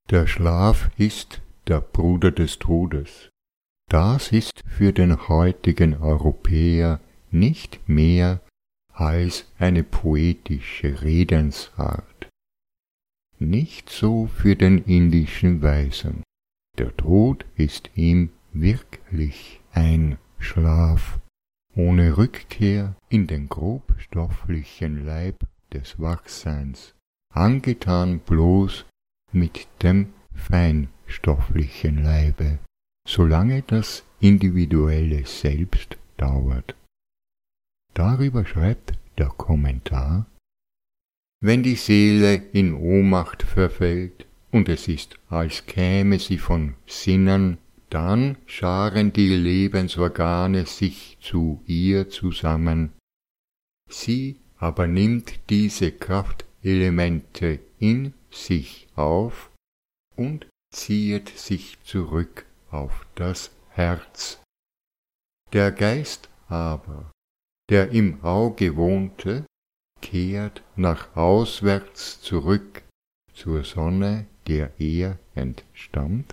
Der Schlaf ist der Bruder des Todes. Das ist für den heutigen Europäer nicht mehr als eine poetische Redensart. Nicht so für den indischen Weisen. Der Tod ist ihm wirklich ein Schlaf, ohne Rückkehr in den grobstofflichen Leib des Wachseins, angetan bloß mit dem feinstofflichen Leibe, solange das individuelle Selbst dauert. Darüber schreibt der Kommentar: Wenn die Seele in Ohnmacht verfällt, und es ist, als käme sie von Sinnen, dann scharen die Lebensorgane sich zu ihr zusammen. Sie aber nimmt diese Kraftelemente in sich auf und ziehet sich zurück auf das Herz. Der Geist aber, der im Auge wohnte, kehrt nach auswärts zurück zur Sonne, der er entstammt.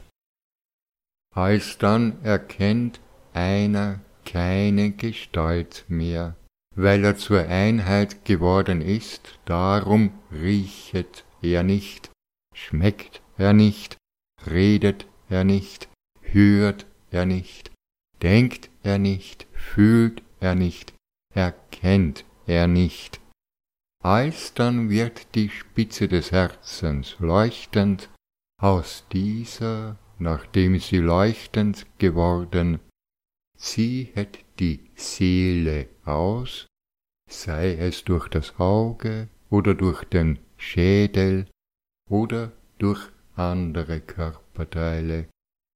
Alsdann erkennt einer keine Gestalt mehr, weil er zur Einheit geworden ist, darum riechet er nicht, schmeckt er nicht, redet er nicht, hört er nicht, denkt er nicht, fühlt er nicht, erkennt er nicht. Alsdann wird die Spitze des Herzens leuchtend, aus dieser, nachdem sie leuchtend geworden, ziehet die Seele aus, sei es durch das Auge oder durch den Schädel oder durch andere Körperteile.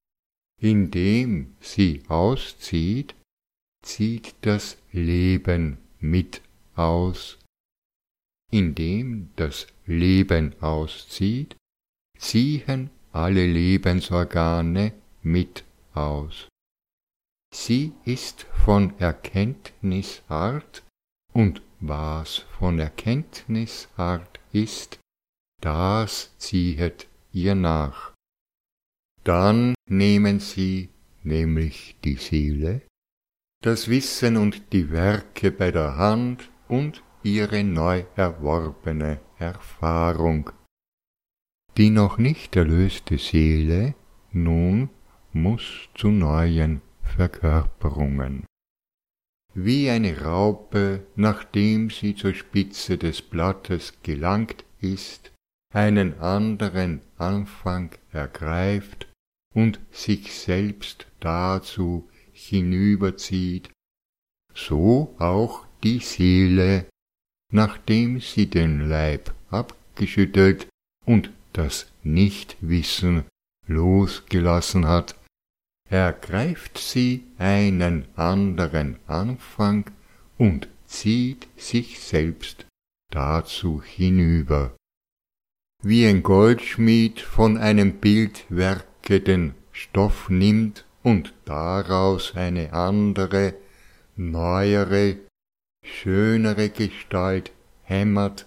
Indem sie auszieht, zieht das Leben mit aus. Indem das Leben auszieht, ziehen alle Lebensorgane mit aus. Sie ist von Erkenntnisart, und was von Erkenntnisart ist, das ziehet ihr nach. Dann nehmen sie, nämlich die Seele, das Wissen und die Werke bei der Hand und ihre neu erworbene Erfahrung. Die noch nicht erlöste Seele nun muß zu neuen Verkörperungen. Wie eine Raupe, nachdem sie zur Spitze des Blattes gelangt ist, einen anderen Anfang ergreift und sich selbst dazu hinüberzieht, so auch die Seele, nachdem sie den Leib abgeschüttelt und das Nichtwissen losgelassen hat, ergreift sie einen anderen Anfang und zieht sich selbst dazu hinüber. Wie ein Goldschmied von einem Bildwerke den Stoff nimmt und daraus eine andere, neuere, schönere Gestalt hämmert,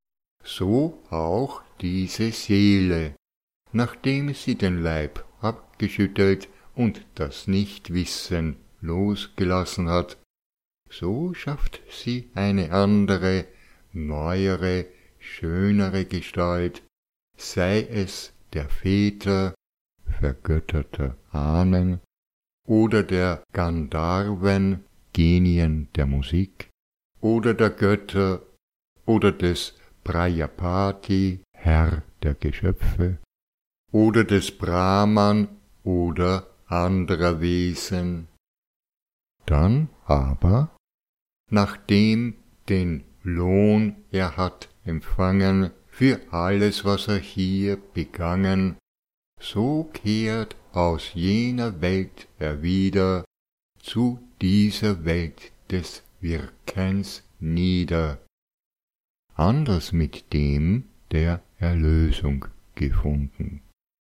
so auch diese Seele, nachdem sie den Leib abgeschüttelt und das Nichtwissen losgelassen hat, so schafft sie eine andere, neuere, schönere Gestalt, sei es der Väter, vergötterter Ahnen, oder der Gandharven, Genien der Musik, oder der Götter, oder des Prajapati, Herr der Geschöpfe, oder des Brahman oder anderer Wesen. Dann aber, nachdem den Lohn er hat empfangen für alles, was er hier begangen, so kehrt aus jener Welt er wieder zu dieser Welt des Wirkens nieder, anders mit dem der Erlösung gefunden.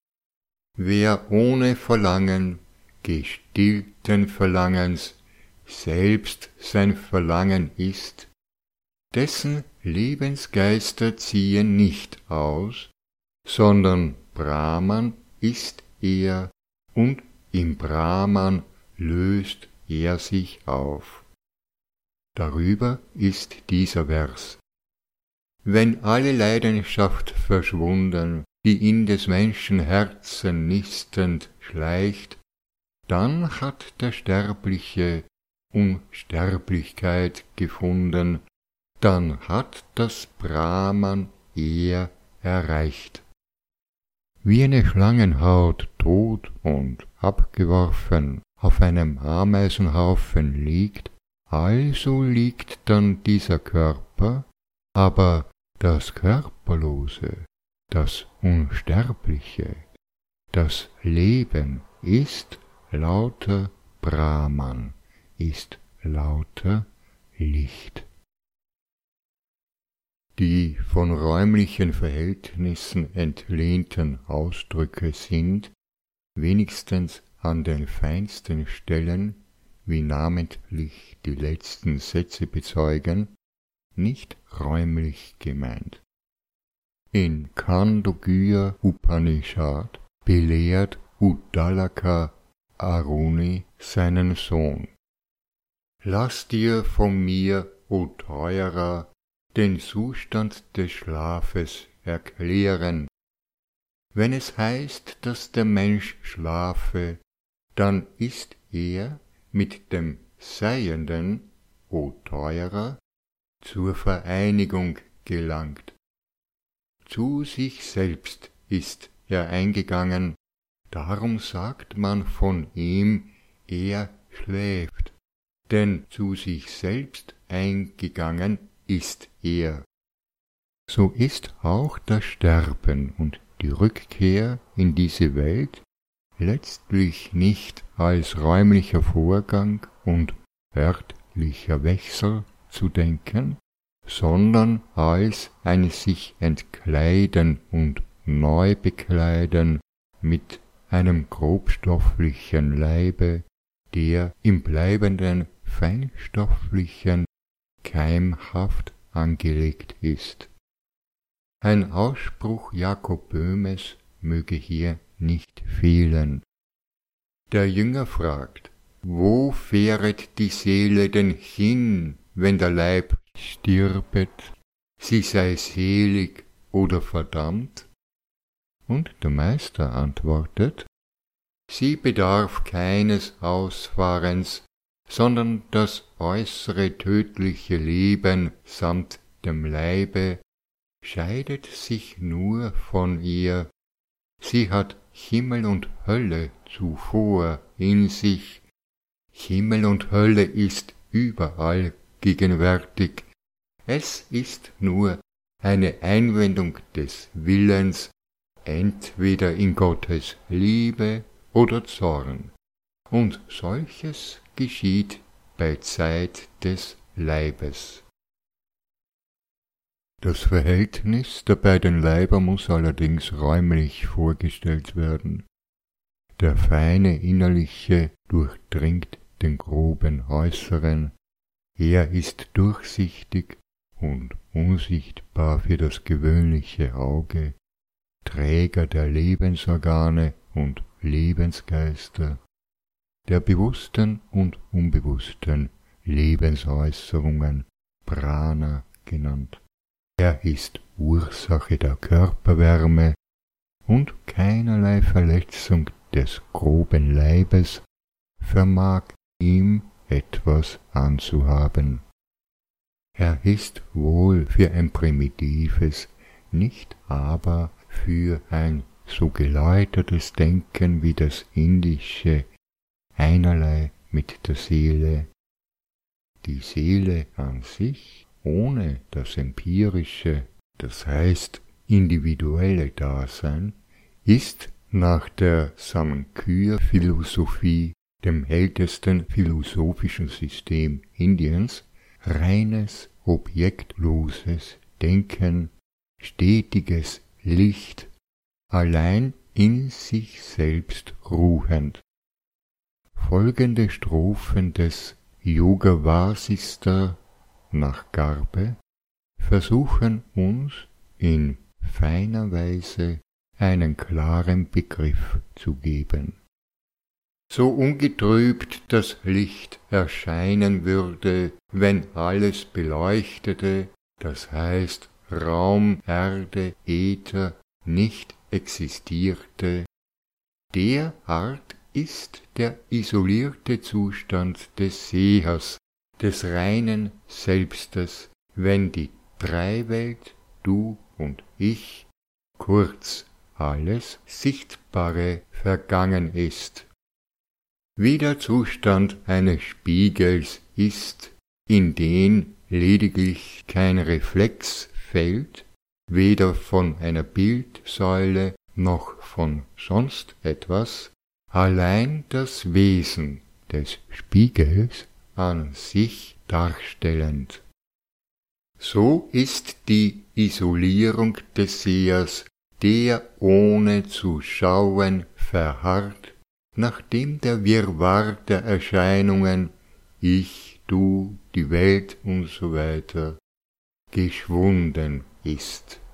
Wer ohne Verlangen, gestillten Verlangens, selbst sein Verlangen ist, dessen Lebensgeister ziehen nicht aus, sondern Brahman ist er und im Brahman löst er sich auf. Darüber ist dieser Vers. Wenn alle Leidenschaft verschwunden, die in des Menschen Herzen nistend schleicht, dann hat der Sterbliche Unsterblichkeit gefunden, dann hat das Brahman er erreicht. Wie eine Schlangenhaut tot und abgeworfen auf einem Ameisenhaufen liegt, also liegt dann dieser Körper, aber das Körperlose, das Unsterbliche, das Leben ist lauter Brahman, ist lauter Licht. Die von räumlichen Verhältnissen entlehnten Ausdrücke sind, wenigstens an den feinsten Stellen, wie namentlich die letzten Sätze bezeugen, nicht räumlich gemeint. In Khandogya Upanishad belehrt Uddalaka Aruni seinen Sohn. Lass dir von mir, o Teurer, den Zustand des Schlafes erklären. Wenn es heißt, dass der Mensch schlafe, dann ist er mit dem Seienden, o Teurer, zur Vereinigung gelangt. Zu sich selbst ist er eingegangen, darum sagt man von ihm, er schläft, denn zu sich selbst eingegangen ist er. So ist auch das Sterben und die Rückkehr in diese Welt letztlich nicht als räumlicher Vorgang und örtlicher Wechsel zu denken, sondern als ein sich entkleiden und neu bekleiden mit einem grobstofflichen Leibe, der im bleibenden feinstofflichen keimhaft angelegt ist. Ein Ausspruch Jakob Böhmes möge hier nicht fehlen. Der Jünger fragt, wo fähret die Seele denn hin, wenn der Leib stirbet, sie sei selig oder verdammt? Und der Meister antwortet, sie bedarf keines Ausfahrens, sondern das äußere tödliche Leben samt dem Leibe scheidet sich nur von ihr. Sie hat Himmel und Hölle zuvor in sich. Himmel und Hölle ist überall gegenwärtig. Es ist nur eine Einwendung des Willens, entweder in Gottes Liebe oder Zorn. Und solches geschieht bei Zeit des Leibes. Das Verhältnis der beiden Leiber muss allerdings räumlich vorgestellt werden. Der feine Innerliche durchdringt den groben Äußeren, er ist durchsichtig und unsichtbar für das gewöhnliche Auge, Träger der Lebensorgane und Lebensgeister, der bewussten und unbewussten Lebensäußerungen, Prana genannt. Er ist Ursache der Körperwärme und keinerlei Verletzung des groben Leibes vermag ihm etwas anzuhaben. Er ist wohl für ein primitives, nicht aber für ein so geläutertes Denken wie das indische einerlei mit der Seele. Die Seele an sich ohne das empirische, das heißt individuelle Dasein, ist nach der Samkhya-Philosophie, dem ältesten philosophischen System Indiens, reines, objektloses Denken, stetiges Licht, allein in sich selbst ruhend. Folgende Strophen des Yoga Vasista nach Garbe versuchen uns in feiner Weise einen klaren Begriff zu geben. So ungetrübt das Licht erscheinen würde, wenn alles beleuchtete, das heißt Raum, Erde, Äther nicht existierte, derart ist der isolierte Zustand des Sehers, des reinen Selbstes, wenn die Dreiwelt, du und ich, kurz alles Sichtbare vergangen ist. Wie der Zustand eines Spiegels ist, in den lediglich kein Reflex fällt, weder von einer Bildsäule noch von sonst etwas, allein das Wesen des Spiegels an sich darstellend. So ist die Isolierung des Sehers, der ohne zu schauen verharrt, nachdem der Wirrwarr der Erscheinungen, ich, du, die Welt usw. geschwunden ist.